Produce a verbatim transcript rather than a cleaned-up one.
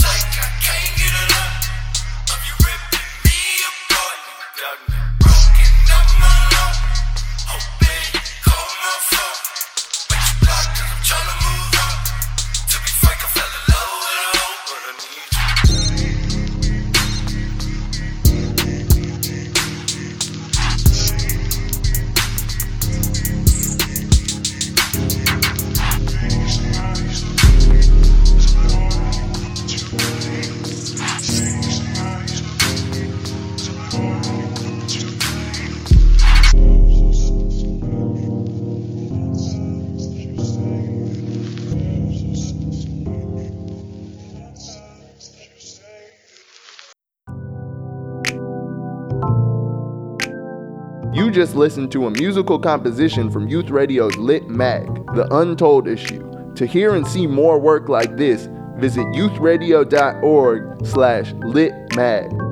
like I can't get enough of you ripping me apart. You got me broken up my love. Hoping you call my phone, but you blocked 'cause I'm tryna move on. To be frank, I fell in love with a hoe, but I need you. You just listened to a musical composition from Youth Radio's Lit Mag, The Untold Issue. To hear and see more work like this, visit youth radio dot org slash lit mag.